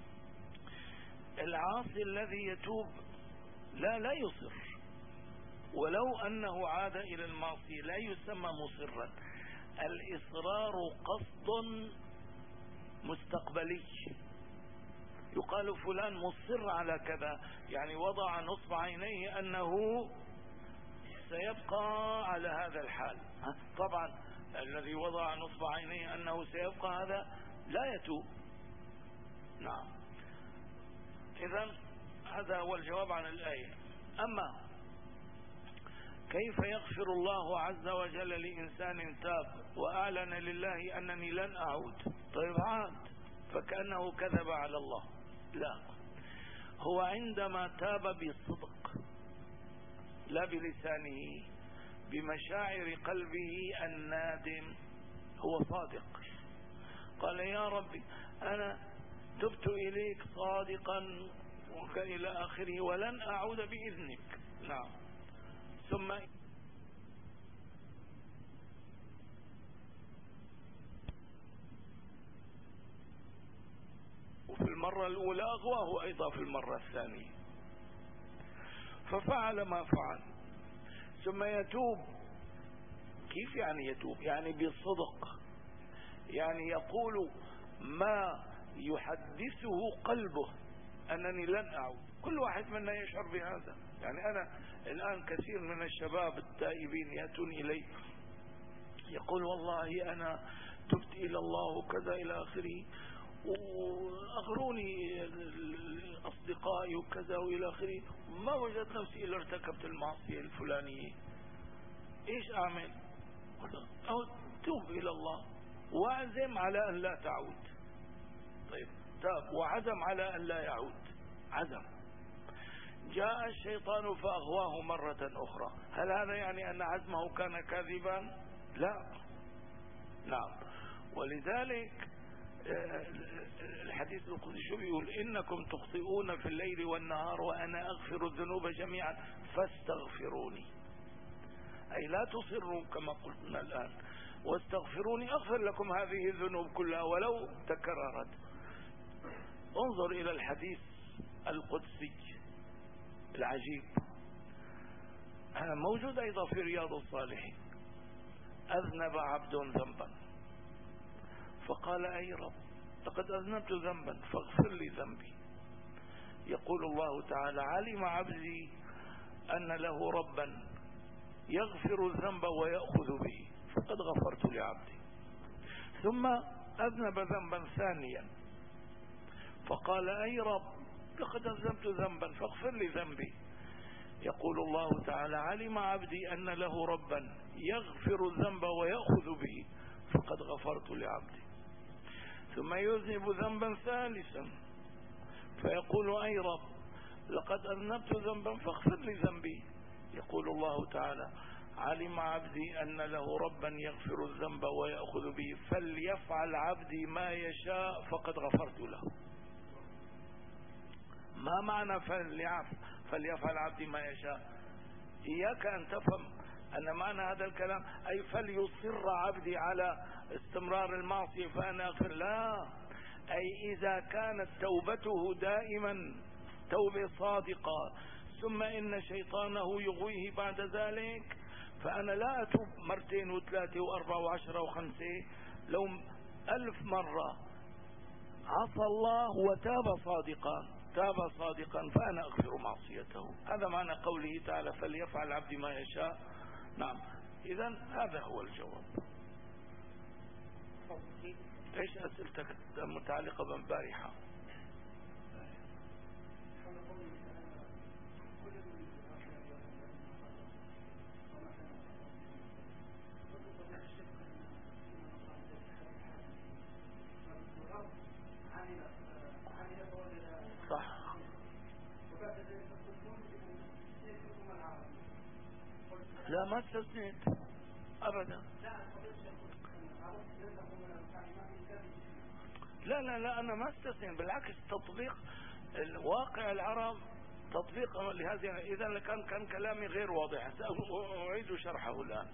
العاصي الذي يتوب لا لا يصر، ولو أنه عاد إلى المعصية لا يسمى مصرا. الإصرار قصد مستقبلي، يقال فلان مصر على كذا، يعني وضع نصب عينيه أنه سيبقى على هذا الحال. طبعا الذي وضع نصب عينيه أنه سيبقى هذا لا يتوب. نعم، إذن هذا هو الجواب عن الآية. أما كيف يغفر الله عز وجل لإنسان تاب وأعلن لله أنني لن أعود؟ طيب عاد فكأنه كذب على الله. لا، هو عندما تاب بصدق لا بلسانه بمشاعر قلبه النادم، هو صادق، قال يا ربي أنا تبت إليك صادقا إلى آخره ولن أعود بإذنك. نعم، ثم وفي المرة الأولى أغواه أيضا في المرة الثانية ففعل ما فعل، ثم يتوب. كيف يعني يتوب؟ يعني بصدق، يعني يقول ما يحدثه قلبه أنني لن أعود. كل واحد منا يشعر بهذا. يعني أنا الآن كثير من الشباب التائبين يأتون إلي يقول والله أنا تبت إلى الله وكذا إلى آخره، وأغروني أصدقائي وكذا وإلى آخره، ما وجدت نفسي إلا ارتكبت المعصية الفلانية، إيش أعمل؟ أو توب إلى الله وعزم على أن لا تعود. طيب تاب وعزم على أن لا يعود، عزم. جاء الشيطان فأغواه مرة أخرى، هل هذا يعني أن عزمه كان كاذبا؟ لا. نعم، ولذلك الحديث القدسي يقول إنكم تخطئون في الليل والنهار وأنا أغفر الذنوب جميعا فاستغفروني، أي لا تصروا كما قلنا الآن، واستغفروني أغفر لكم هذه الذنوب كلها ولو تكررت. انظر إلى الحديث القدسي العجيب موجود أيضا في رياض الصالحين. أذنب عبد ذنبا فقال أي رب لقد أذنبت ذنبا فاغفر لي ذنبي. يقول الله تعالى علم عبدي أن له ربا يغفر الذنب ويأخذ به فقد غفرت لعبدي. ثم أذنب ذنبا ثانيا فقال أي رب لقد أذنبت ذنبا فاغفر لي ذنبي. يقول الله تعالى علم عبدي أن له ربا يغفر الذنب ويأخذ به فقد غفرت لعبدي. ثم يذنب ذنبا ثالثا فيقول أي رب لقد أذنبت ذنبا فاغفر لي ذنبي. يقول الله تعالى علم عبدي أن له ربا يغفر الذنب ويأخذ به فليفعل عبدي ما يشاء فقد غفرت له. ما معنى فليفعل عبدي ما يشاء؟ إياك أن تفهم أن معنى هذا الكلام أي فليصر عبدي على استمرار المعصية فأنا أغفر، لا، أي إذا كانت توبته دائما توبة صادقة ثم إن شيطانه يغويه بعد ذلك، فأنا لا أتوب مرتين وثلاثة وأربعة وعشرة وخمسة، لو ألف مرة عصى الله وتاب صادقا تاب صادقا فأنا أغفر معصيته. هذا معنى قوله تعالى فليفعل عبدي ما يشاء. نعم، إذن هذا هو الجواب. ايش أسئلتك متعلقة بالبارحة؟ صح لا ما استثنيت أبدا. لا لا لا أنا ما استثنيت، بالعكس تطبيق الواقع العرب تطبيق لهذه. إذا كان كان كلامي غير واضح سأعيد شرحه الآن.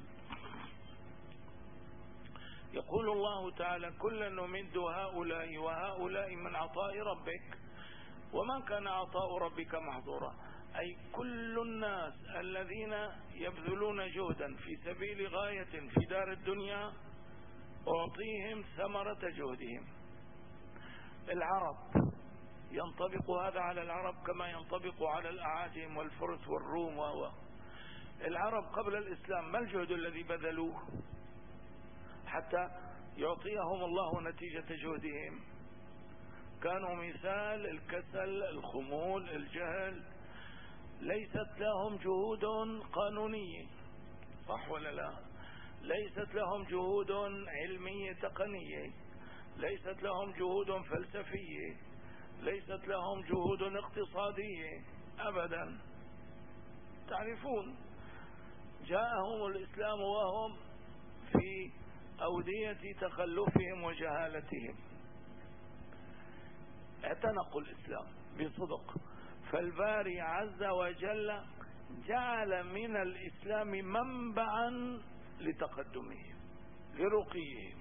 يقول الله تعالى كلا نمد هؤلاء وهؤلاء من عطاء ربك وما كان عطاء ربك محظورا، أي كل الناس الذين يبذلون جهدا في سبيل غاية في دار الدنيا أعطيهم ثمرة جهدهم. العرب ينطبق هذا على العرب كما ينطبق على الأعاجم والفرس والروم. و العرب قبل الإسلام ما الجهد الذي بذلوه حتى يعطيهم الله نتيجة جهدهم؟ كانوا مثال الكسل، الخمول، الجهل. ليست لهم جهود قانونية، صح ولا لا؟ ليست لهم جهود علمية تقنية، ليست لهم جهود فلسفية، ليست لهم جهود اقتصادية أبدا. تعرفون جاءهم الإسلام وهم في أودية تخلفهم وجهالتهم، اعتنقوا الإسلام بصدق، فالباري عز وجل جعل من الإسلام منبعا لتقدمهم، لرقيهم،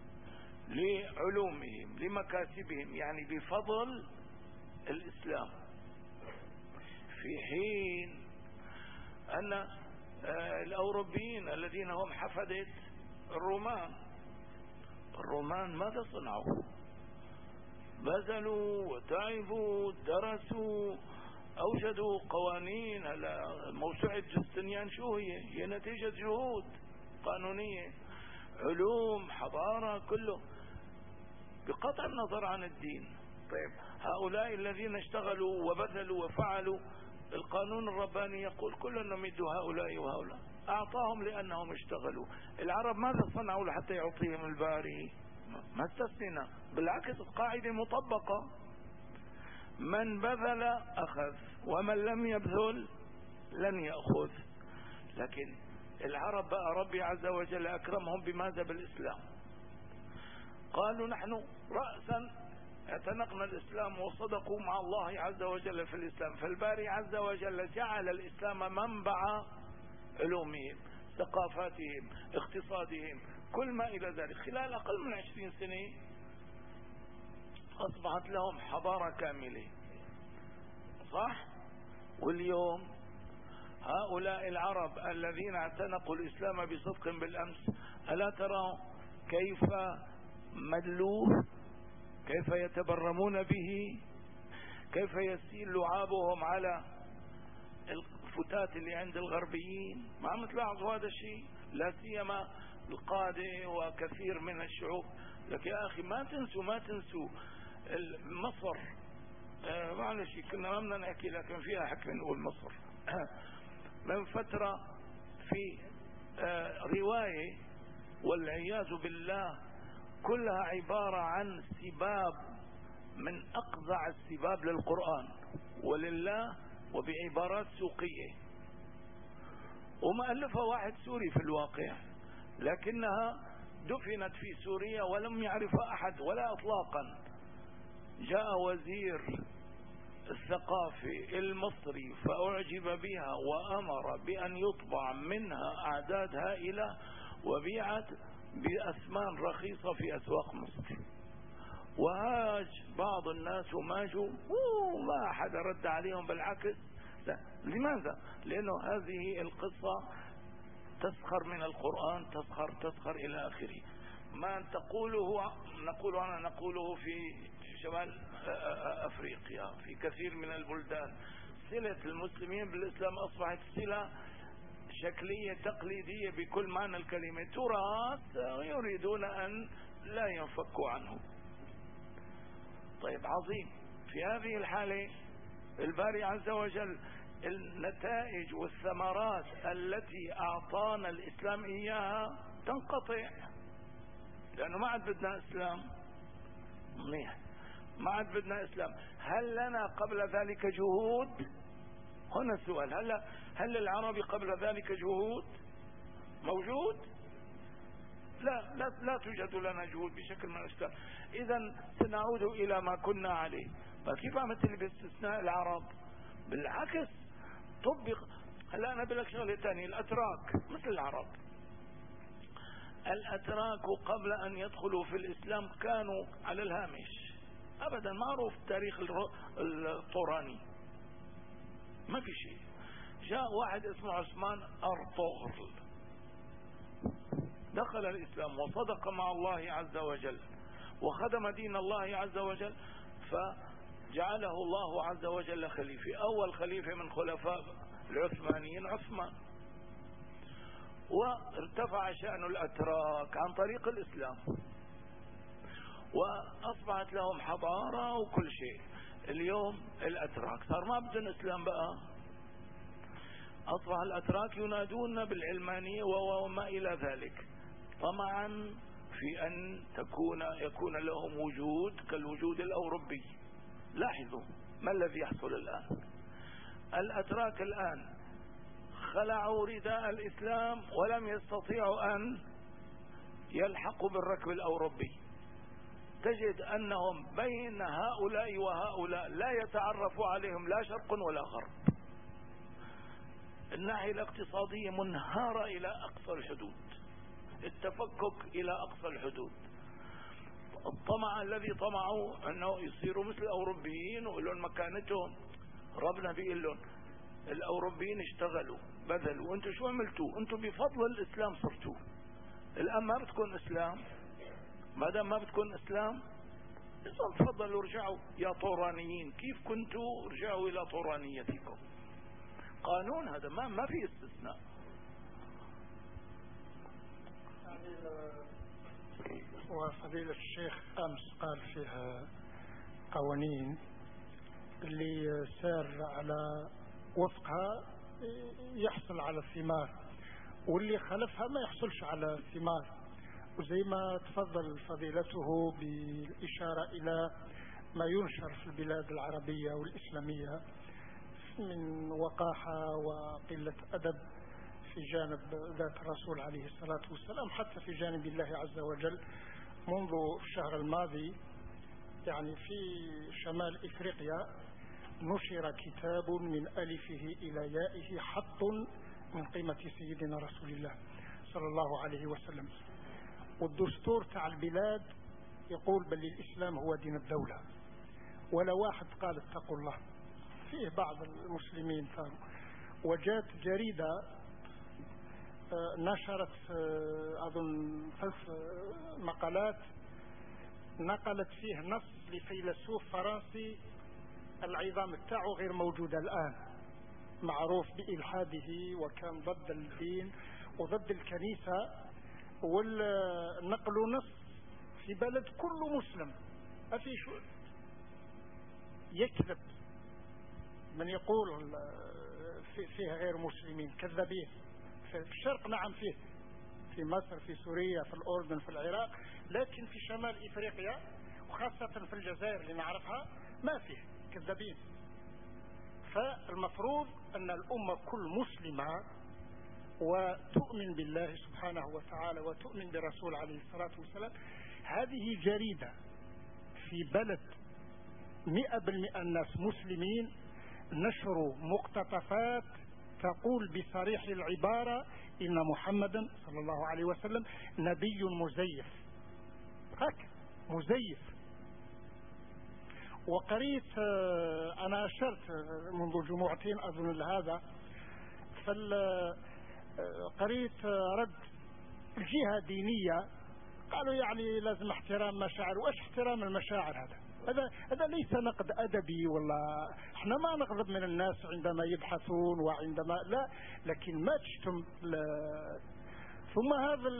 لعلومهم، لمكاسبهم، يعني بفضل الإسلام. في حين أن الأوروبيين الذين هم حفدة الرومان، الرومان ماذا صنعوا؟ بذلوا وتعبوا، درسوا، أوجدوا قوانين. موسوعة جستنيان شو هي؟ هي نتيجة جهود قانونية، علوم، حضارة، كله بقطع النظر عن الدين. طيب هؤلاء الذين اشتغلوا وبذلوا وفعلوا، القانون الرباني يقول كلنا نمد هؤلاء وهؤلاء، أعطاهم لأنهم اشتغلوا. العرب ماذا صنعوا لحتى يعطيهم الباري؟ ما استثنينا، بالعكس القاعدة مطبقة، من بذل أخذ ومن لم يبذل لن يأخذ. لكن العرب بقى ربي عز وجل أكرمهم بماذا؟ بالإسلام. قالوا نحن رأسا اعتنقنا الإسلام وصدقوا مع الله عز وجل في الإسلام، فالباري عز وجل جعل الإسلام منبع علومهم، ثقافاتهم، اقتصادهم، كل ما إلى ذلك. خلال أقل من عشرين سنة أصبحت لهم حضارة كاملة، صح؟ واليوم هؤلاء العرب الذين اعتنقوا الإسلام بصدق بالأمس، ألا ترى كيف مدلوه، كيف يتبرمون به، كيف يسيل لعابهم على الفتات اللي عند الغربيين؟ ما عم تلاحظوا هذا الشيء؟ لا سيما القادة وكثير من الشعوب. لك يا أخي ما تنسوا ما تنسوا مصر، آه معلش كنا ما بدنا نحكي لكن فيها حكي نقول مصر. من فترة في آه رواية والعياذ بالله كلها عبارة عن سباب من أقذع السباب للقرآن ولله وبعبارات سوقية، ومؤلفها واحد سوري في الواقع، لكنها دفنت في سوريا ولم يعرفها أحد ولا إطلاقا. جاء وزير الثقافة المصري فأعجب بها وأمر بأن يطبع منها أعداد هائلة وبيعت بأثمان رخيصة في أسواق مصر. وهاج بعض الناس وماجوا وما أحد رد عليهم، بالعكس. لا. لماذا؟ لأنه هذه القصة تسخر من القرآن، تسخر تسخر إلى آخره. ما تقوله نقول أنا نقوله في شمال أفريقيا في كثير من البلدان. صلة المسلمين بالإسلام أصبحت صلة شكلية تقليدية بكل معنى الكلمة، تراث يريدون أن لا ينفكوا عنه. طيب عظيم. في هذه الحالة الباري عز وجل النتائج والثمرات التي أعطانا الإسلام إياها تنقطع، لأنه ما عاد بدنا إسلام. منيح، ما عاد بدنا إسلام. هل لنا قبل ذلك جهود؟ هنا السؤال، هل هل للعرب قبل ذلك جهود؟ موجود؟ لا, لا, لا توجد لنا جهود بشكل من الأشكال. إذا سنعود إلى ما كنا عليه. فكيف مثل باستثناء العرب؟ بالعكس طبق. هلا أنا بقول لك شغلة ثانية. الأتراك مثل العرب. الأتراك قبل أن يدخلوا في الإسلام كانوا على الهامش أبدا. معروف تاريخ الطوراني ما في شيء. جاء واحد اسمه عثمان أرطغرل دخل الإسلام وصدق مع الله عز وجل وخدم دين الله عز وجل، فجعله الله عز وجل خليفة. أول خليفة من خلفاء العثمانيين عثمان. وارتفع شأن الأتراك عن طريق الإسلام وأصبحت لهم حضارة وكل شيء. اليوم الأتراك صار ما بدهم إسلام بقى. أصبح الأتراك ينادون بالعلمانية وما إلى ذلك، طمعا في أن تكون يكون لهم وجود كالوجود الأوروبي. لاحظوا ما الذي يحصل الآن. الأتراك الآن خلعوا رداء الإسلام ولم يستطيعوا أن يلحقوا بالركب الأوروبي. تجد أنهم بين هؤلاء وهؤلاء لا يتعرف عليهم لا شرق ولا غرب. الناحية الاقتصادية منهارة إلى أقصى الحدود، التفكك إلى أقصى الحدود. الطمع الذي طمعوا أنه يصيروا مثل الأوروبيين ويقولون مكانتهم. ربنا بيقول لهم الأوروبيين اشتغلوا بذلوا، وانتم شو عملتوا؟ انتم بفضل الإسلام صرتوا. الآن ما بتكون إسلام. ما دام ما بتكون إسلام إذا تفضلوا ارجعوا يا طورانيين. كيف كنتوا؟ ارجعوا إلى طورانيتكم. قانون هذا ما ما في استثناء. وفضيلة الشيخ أمس قال فيها قوانين اللي سار على وفقها يحصل على الثمار، واللي خلفها ما يحصلش على الثمار. وزي ما تفضل فضيلته بالإشارة إلى ما ينشر في البلاد العربية والإسلامية من وقاحة وقلة أدب في جانب ذات الرسول عليه الصلاة والسلام، حتى في جانب الله عز وجل. منذ الشهر الماضي يعني في شمال إفريقيا نشر كتاب من ألفه إلى يائه حط من قيمة سيدنا رسول الله صلى الله عليه وسلم. والدستور تاع البلاد يقول بل الإسلام هو دين الدولة، ولا واحد قال اتقوا الله. فيه بعض المسلمين فهم. وجات جريدة نشرت أظن ثلاث مقالات نقلت فيه نص لفيلسوف فرنسي العظام بتاعه غير موجودة الآن، معروف بإلحاده وكان ضد الدين وضد الكنيسة، والنقل نص في بلد كله مسلم. ما في شو يكذب من يقول فيها غير مسلمين كذابين. في الشرق نعم فيه، في مصر في سوريا في الأردن في العراق، لكن في شمال إفريقيا وخاصة في الجزائر اللي نعرفها ما فيه كذابين. فالمفروض أن الأمة كل مسلمة وتؤمن بالله سبحانه وتعالى وتؤمن برسول عليه الصلاة والسلام. هذه جريدة في بلد مئة بالمئة الناس مسلمين نشروا مقتطفات تقول بصريح العبارة إن محمدا صلى الله عليه وسلم نبي مزيف. هك مزيف. وقريت أنا أشرت منذ جمعتين أظن لهذا، فقريت رد الجهة دينية قالوا يعني لازم احترام مشاعر. وإيش احترام المشاعر هذا؟ هذا هذا ليس نقد أدبي، ولا احنا ما نغضب من الناس عندما يبحثون وعندما لا، لكن ما تشتم. ثم هذا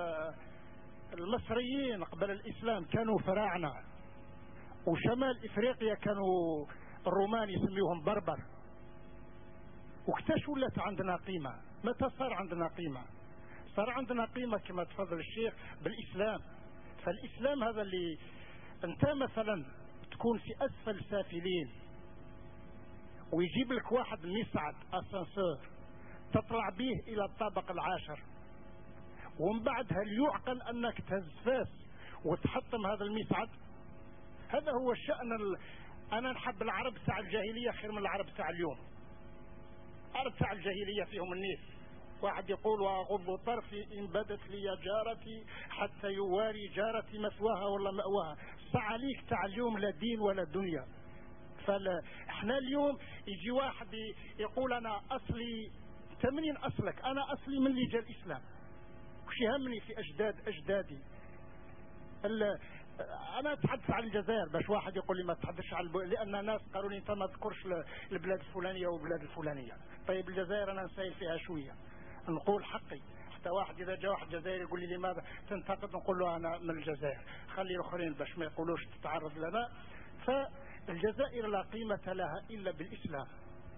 المصريين قبل الإسلام كانوا فراعنة، وشمال إفريقيا كانوا الرومان يسميوهم بربر. وكتاش ولت عندنا قيمة؟ متى صار عندنا قيمة؟ صار عندنا قيمة كما تفضل الشيخ بالإسلام. فالإسلام هذا اللي انت مثلا تكون في أسفل سافلين ويجيب لك واحد مصعد أسانسور تطلع به إلى الطابق العاشر، ومن بعد هل يعقل انك تهز فاس وتحطم هذا المصعد؟ هذا هو الشأن. ال... انا نحب العرب تاع الجاهلية خير من العرب تاع اليوم. العرب تاع الجاهلية فيهم النيس، واحد يقول واغض طرفي ان بدت لي جارتي حتى يواري جارتي مثواها ولا مأواها. الصعاليك تاع اليوم لا دين ولا دنيا. فاحنا اليوم يجي واحد يقول انا اصلي، انت منين اصلك؟ انا اصلي من اللي جا الاسلام، وش يهمني في اجداد اجدادي؟ انا اتحدث عن الجزائر باش واحد يقول لي ما تحدثش عن الب... لان ناس قالوا لي انت ما تذكرش البلاد الفلانيه والبلاد الفلانيه. طيب الجزائر انا نسائل فيها شويه، نقول حقي. حتى واحد اذا جاء واحد جزائري يقول لي لماذا تنتقد، نقول له انا من الجزائر، خلي الاخرين باش ما يقولوش تتعرض لنا. فالجزائر لا قيمه لها الا بالاسلام.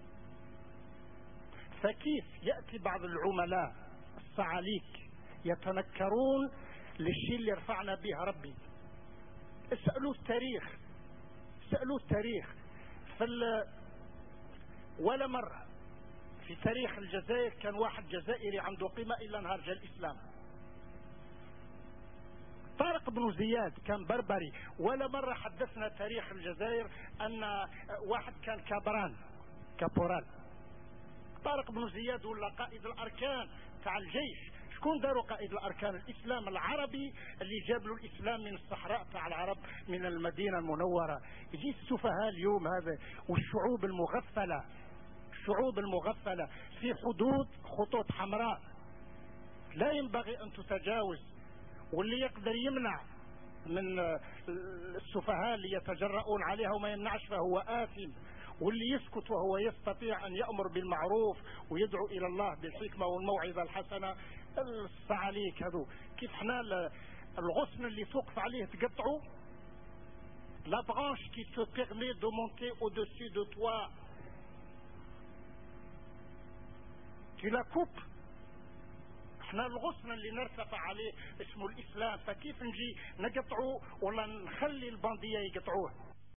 فكيف ياتي بعض العملاء الصعاليك يتنكرون للشيء اللي رفعنا به ربي؟ اسألوا التاريخ، اسألوا التاريخ. فال... ولا مرة في تاريخ الجزائر كان واحد جزائري عنده قيمة إلا نهار جاء الإسلام. طارق بن زياد كان بربري، ولا مرة حدثنا تاريخ الجزائر أن واحد كان كابران كابورال. طارق بن زياد ولا قائد الأركان تاع الجيش. شكون داروا قائد الاركان؟ الاسلام العربي اللي جاب له الاسلام من الصحراء تاع العرب من المدينه المنوره. يجي السفهاء اليوم هذا والشعوب المغفله، الشعوب المغفله في حدود خطوط حمراء لا ينبغي ان تتجاوز، واللي يقدر يمنع من السفهاء اللي يتجرؤون عليها وما يمنعش فهو آثم، واللي يسكت وهو يستطيع ان يأمر بالمعروف ويدعو الى الله بالحكمه والموعظه الحسنه. الصعاليك هذو كيف احنا الغصن اللي توقف عليه تقطعه، لا برانش كي te permet de monter au-dessus de toi tu la coupes. احنا الغصن اللي نرتفع عليه اسمه الاسلام، فكيف نجي نقطعه ولا نخلي البندية يقطعوه؟